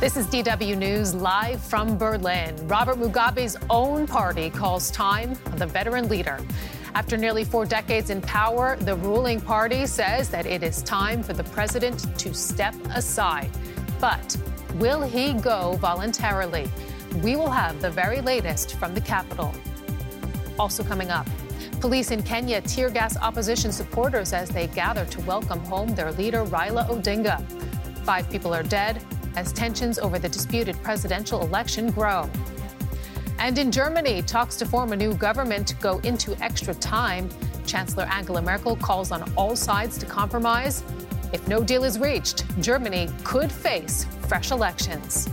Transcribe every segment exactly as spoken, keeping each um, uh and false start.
This is D W News live from Berlin. Robert Mugabe's own party calls time on the veteran leader. After nearly four decades in power, the ruling party says that it is time for the president to step aside. But will he go voluntarily? We will have the very latest from the capital. Also coming up, police in Kenya tear gas opposition supporters as they gather to welcome home their leader, Raila Odinga. Five people are dead as tensions over the disputed presidential election grow. And in Germany, talks to form a new government go into extra time. Chancellor Angela Merkel calls on all sides to compromise. If no deal is reached, Germany could face fresh elections.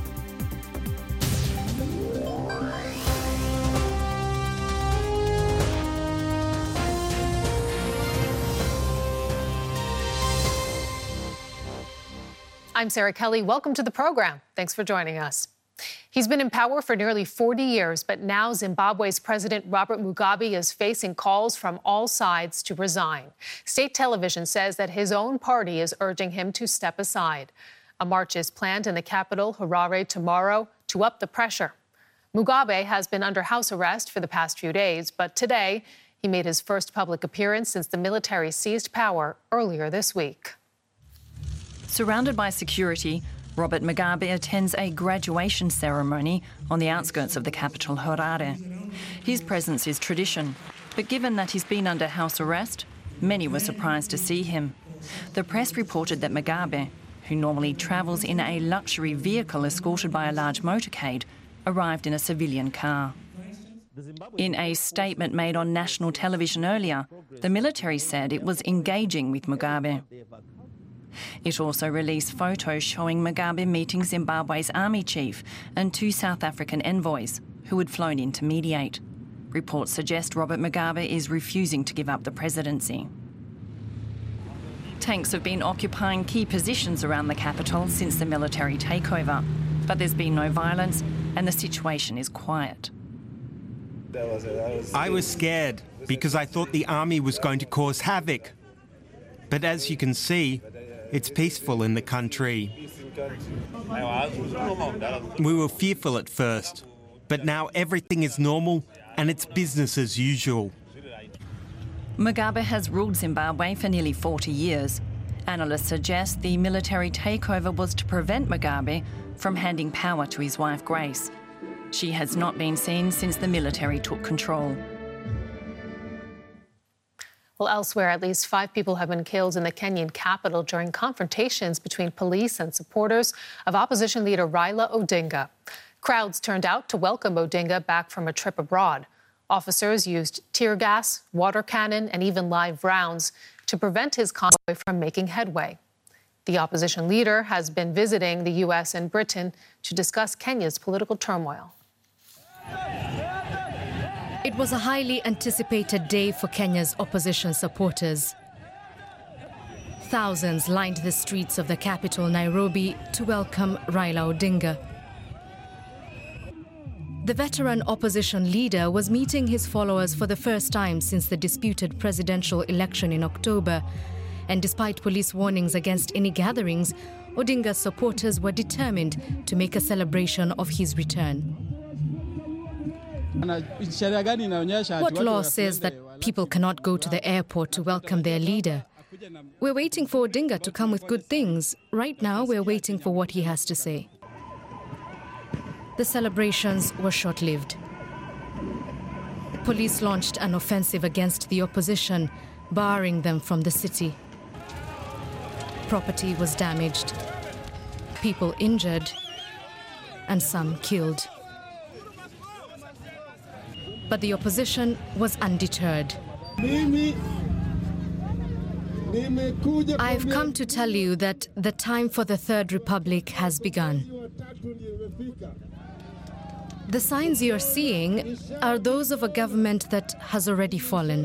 I'm Sarah Kelly. Welcome to the program. Thanks for joining us. He's been in power for nearly forty years, but now Zimbabwe's President Robert Mugabe is facing calls from all sides to resign. State television says that his own party is urging him to step aside. A march is planned in the capital, Harare, tomorrow to up the pressure. Mugabe has been under house arrest for the past few days, but today he made his first public appearance since the military seized power earlier this week. Surrounded by security, Robert Mugabe attends a graduation ceremony on the outskirts of the capital, Harare. His presence is tradition, but given that he's been under house arrest, many were surprised to see him. The press reported that Mugabe, who normally travels in a luxury vehicle escorted by a large motorcade, arrived in a civilian car. In a statement made on national television earlier, the military said it was engaging with Mugabe. It also released photos showing Mugabe meeting Zimbabwe's army chief and two South African envoys who had flown in to mediate. Reports suggest Robert Mugabe is refusing to give up the presidency. Tanks have been occupying key positions around the capital since the military takeover, but there's been no violence and the situation is quiet. I was scared because I thought the army was going to cause havoc. But as you can see, it's peaceful in the country. We were fearful at first, but now everything is normal and it's business as usual. Mugabe has ruled Zimbabwe for nearly forty years. Analysts suggest the military takeover was to prevent Mugabe from handing power to his wife, Grace. She has not been seen since the military took control. Well, elsewhere, at least five people have been killed in the Kenyan capital during confrontations between police and supporters of opposition leader Raila Odinga. Crowds turned out to welcome Odinga back from a trip abroad. Officers used tear gas, water cannon, and even live rounds to prevent his convoy from making headway. The opposition leader has been visiting the U S and Britain to discuss Kenya's political turmoil. It was a highly anticipated day for Kenya's opposition supporters. Thousands lined the streets of the capital, Nairobi, to welcome Raila Odinga. The veteran opposition leader was meeting his followers for the first time since the disputed presidential election in October. And despite police warnings against any gatherings, Odinga's supporters were determined to make a celebration of his return. What law says that people cannot go to the airport to welcome their leader? We're waiting for Odinga to come with good things. Right now, we're waiting for what he has to say. The celebrations were short-lived. Police launched an offensive against the opposition, barring them from the city. Property was damaged, people injured, and some killed. But the opposition was undeterred. I've come to tell you that the time for the Third Republic has begun. The signs you're seeing are those of a government that has already fallen.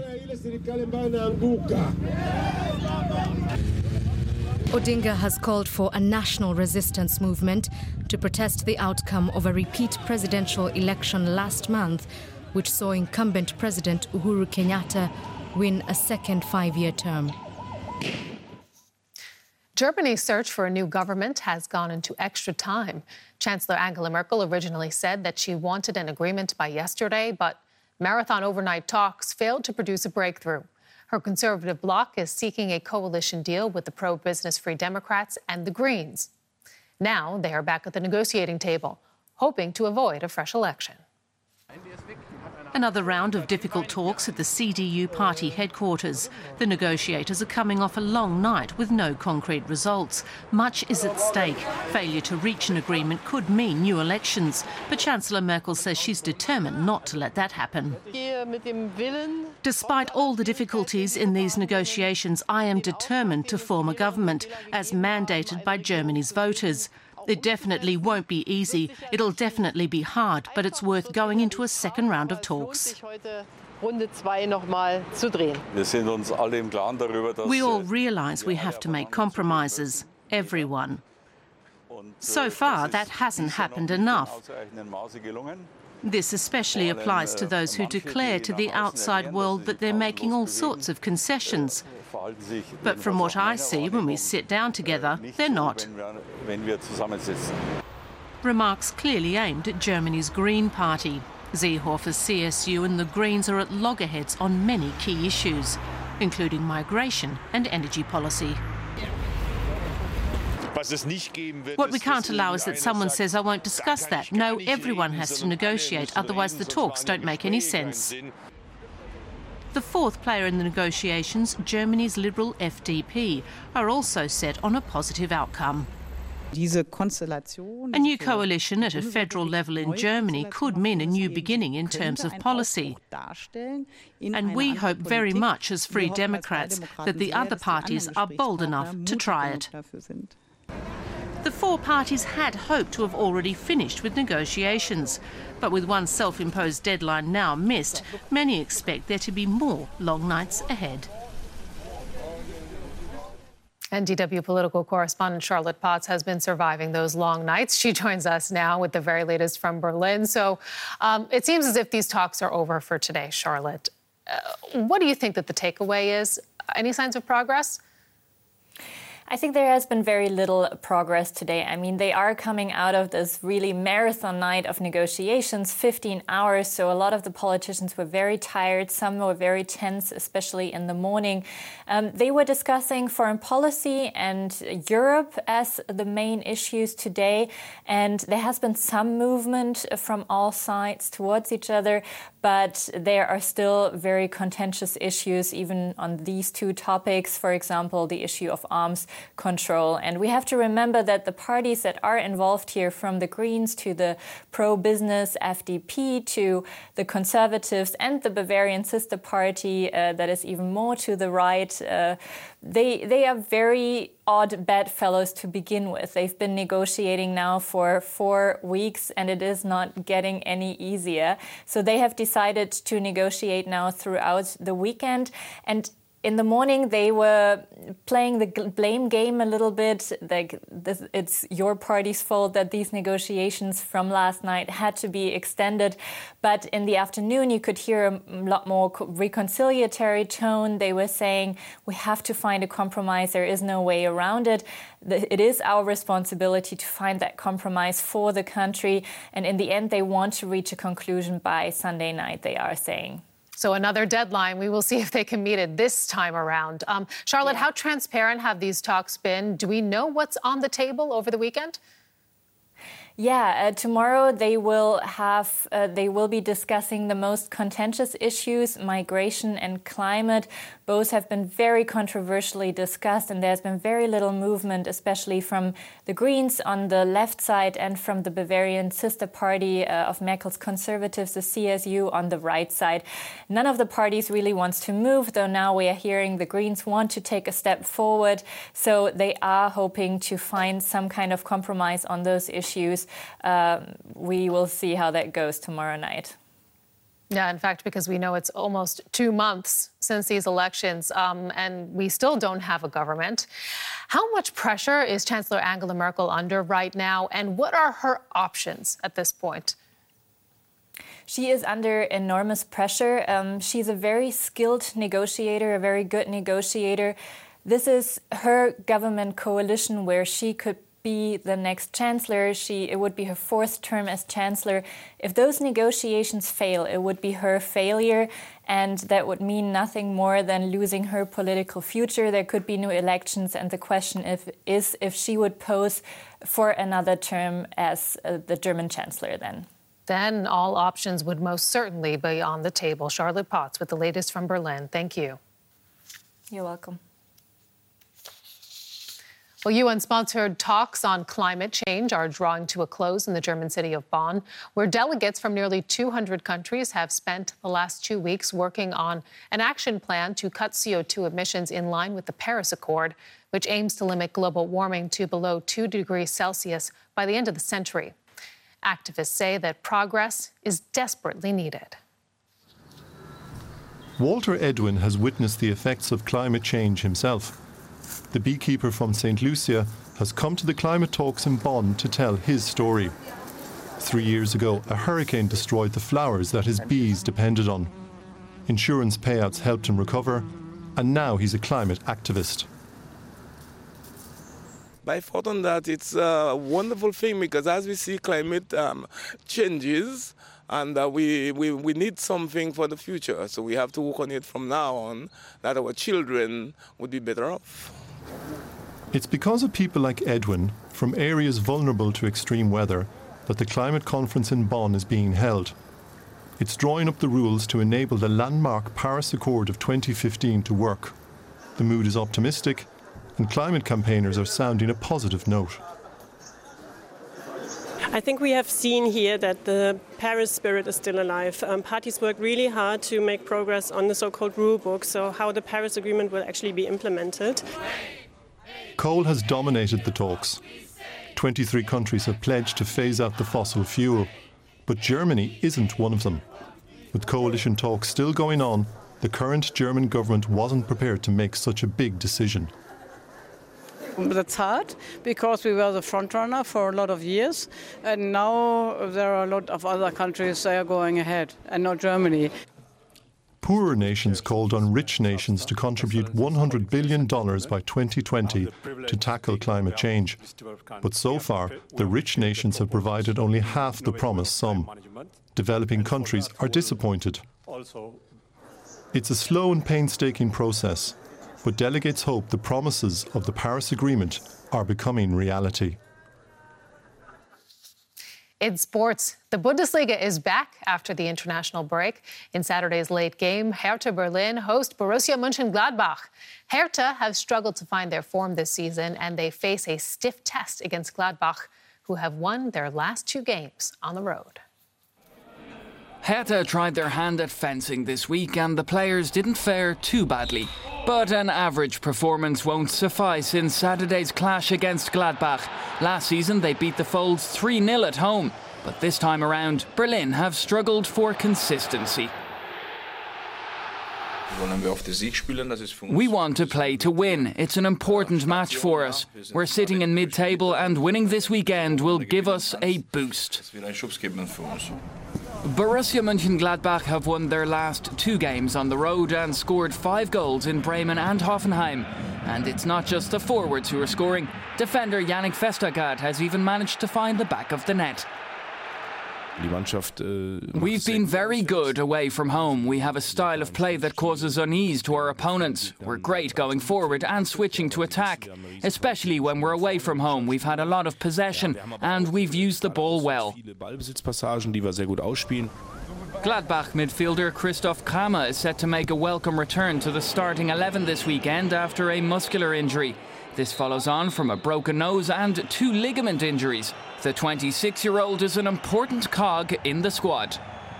Odinga has called for a national resistance movement to protest the outcome of a repeat presidential election last month, which saw incumbent President Uhuru Kenyatta win a second five-year term. Germany's search for a new government has gone into extra time. Chancellor Angela Merkel originally said that she wanted an agreement by yesterday, but marathon overnight talks failed to produce a breakthrough. Her Conservative bloc is seeking a coalition deal with the pro-business Free Democrats and the Greens. Now they are back at the negotiating table, hoping to avoid a fresh election. Another round of difficult talks at the C D U party headquarters. The negotiators are coming off a long night with no concrete results. Much is at stake. Failure to reach an agreement could mean new elections. But Chancellor Merkel says she's determined not to let that happen. Despite all the difficulties in these negotiations, I am determined to form a government, as mandated by Germany's voters. It definitely won't be easy. It'll definitely be hard, but it's worth going into a second round of talks. We all realise we have to make compromises. Everyone. So far, that hasn't happened enough. This especially applies to those who declare to the outside world that they're making all sorts of concessions. But from what I see when we sit down together, they're not. Remarks clearly aimed at Germany's Green Party. Seehofer's C S U and the Greens are at loggerheads on many key issues, including migration and energy policy. What we can't allow is that someone says, I won't discuss that. No, everyone has to negotiate, otherwise the talks don't make any sense. The fourth player in the negotiations, Germany's Liberal F D P, are also set on a positive outcome. A new coalition at a federal level in Germany could mean a new beginning in terms of policy. And we hope very much as Free Democrats that the other parties are bold enough to try it. The four parties had hoped to have already finished with negotiations. But with one self-imposed deadline now missed, many expect there to be more long nights ahead. N D W political correspondent Charlotte Potts has been surviving those long nights. She joins us now with the very latest from Berlin. So um, it seems as if these talks are over for today, Charlotte. Uh, what do you think that the takeaway is? Any signs of progress? I think there has been very little progress today. I mean, they are coming out of this really marathon night of negotiations, fifteen hours. So a lot of the politicians were very tired. Some were very tense, especially in the morning. Um, they were discussing foreign policy and Europe as the main issues today. And there has been some movement from all sides towards each other. But there are still very contentious issues, even on these two topics. For example, the issue of arms control. And we have to remember that the parties that are involved here, from the Greens to the pro-business F D P to the Conservatives and the Bavarian sister party uh, that is even more to the right, uh, they they are very odd bedfellows to begin with. They've been negotiating now for four weeks and it is not getting any easier. So they have decided to negotiate now throughout the weekend. And in the morning, they were playing the blame game a little bit. Like, this, it's your party's fault that these negotiations from last night had to be extended. But in the afternoon, you could hear a lot more reconciliatory tone. They were saying, we have to find a compromise. There is no way around it. It is our responsibility to find that compromise for the country. And in the end, they want to reach a conclusion by Sunday night, they are saying. So another deadline. We will see if they can meet it this time around. Um, Charlotte, yeah. How transparent have these talks been? Do we know what's on the table over the weekend? Yeah, uh, tomorrow they will have, uh, they will be discussing the most contentious issues, migration and climate. Both have been very controversially discussed, and there's been very little movement, especially from the Greens on the left side and from the Bavarian sister party uh, of Merkel's Conservatives, the C S U, on the right side. None of the parties really wants to move, though now we are hearing the Greens want to take a step forward. So they are hoping to find some kind of compromise on those issues. Um, we will see how that goes tomorrow night. Yeah, in fact, because we know it's almost two months since these elections, um, and we still don't have a government. How much pressure is Chancellor Angela Merkel under right now, and what are her options at this point? She is under enormous pressure. Um, she's a very skilled negotiator, a very good negotiator. this is her government coalition where she could be the next chancellor. She, it would be her fourth term as chancellor. If those negotiations fail, it would be her failure, and that would mean nothing more than losing her political future. There could be new elections, and the question if, is if she would pose for another term as uh, the German chancellor then. Then all options would most certainly be on the table. Charlotte Potts with the latest from Berlin. Thank you. You're welcome. Well, U N-sponsored talks on climate change are drawing to a close in the German city of Bonn, where delegates from nearly two hundred countries have spent the last two weeks working on an action plan to cut C O two emissions in line with the Paris Accord, which aims to limit global warming to below two degrees Celsius by the end of the century. Activists say that progress is desperately needed. Walter Edwin has witnessed the effects of climate change himself. The beekeeper from Saint Lucia has come to the climate talks in Bonn to tell his story. Three years ago, a hurricane destroyed the flowers that his bees depended on. Insurance payouts helped him recover, and now he's a climate activist. I thought on that it's a wonderful thing because as we see climate um, changes, and uh, we, we, we need something for the future. So we have to work on it from now on, that our children would be better off. It's because of people like Edwin, from areas vulnerable to extreme weather, that the climate conference in Bonn is being held. It's drawing up the rules to enable the landmark Paris Accord of twenty fifteen to work. The mood is optimistic, and climate campaigners are sounding a positive note. I think we have seen here that the Paris spirit is still alive. Um, parties work really hard to make progress on the so-called rule book, so how the Paris Agreement will actually be implemented. Coal has dominated the talks. twenty-three countries have pledged to phase out the fossil fuel, but Germany isn't one of them. With coalition talks still going on, the current German government wasn't prepared to make such a big decision. That's hard because we were the front runner for a lot of years, and now there are a lot of other countries that are going ahead, and not Germany. Poorer nations called on rich nations to contribute one hundred billion dollars by twenty twenty to tackle climate change. But so far, the rich nations have provided only half the promised sum. Developing countries are disappointed. It's a slow and painstaking process, but delegates hope the promises of the Paris Agreement are becoming reality. In sports, the Bundesliga is back after the international break. In Saturday's late game, Hertha Berlin host Borussia Mönchengladbach. Hertha have struggled to find their form this season, and they face a stiff test against Gladbach, who have won their last two games on the road. Hertha tried their hand at fencing this week, and the players didn't fare too badly. But an average performance won't suffice in Saturday's clash against Gladbach. Last season they beat the Folds three nil at home, but this time around Berlin have struggled for consistency. We want to play to win. It's an important match for us. We're sitting in mid-table, and winning this weekend will give us a boost. Borussia Mönchengladbach have won their last two games on the road and scored five goals in Bremen and Hoffenheim. And it's not just the forwards who are scoring. Defender Yannick Vestergaard has even managed to find the back of the net. We've been very good away from home. We have a style of play that causes unease to our opponents. We're great going forward and switching to attack. Especially when we're away from home. We've had a lot of possession and we've used the ball well. Gladbach midfielder Christoph Kramer is set to make a welcome return to the starting eleven this weekend after a muscular injury. This follows on from a broken nose and two ligament injuries. The twenty-six-year-old is an important cog in the squad.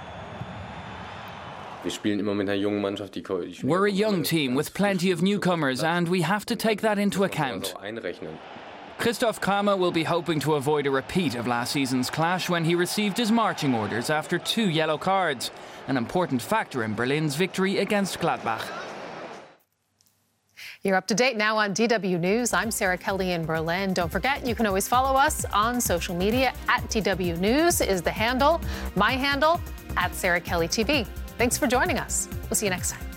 We're a young team with plenty of newcomers, and we have to take that into account. Christoph Kramer will be hoping to avoid a repeat of last season's clash when he received his marching orders after two yellow cards, an important factor in Berlin's victory against Gladbach. You're up to date now on D W News. I'm Sarah Kelly in Berlin. Don't forget, you can always follow us on social media. At D W News is the handle. My handle, at Sarah Kelly T V. Thanks for joining us. We'll see you next time.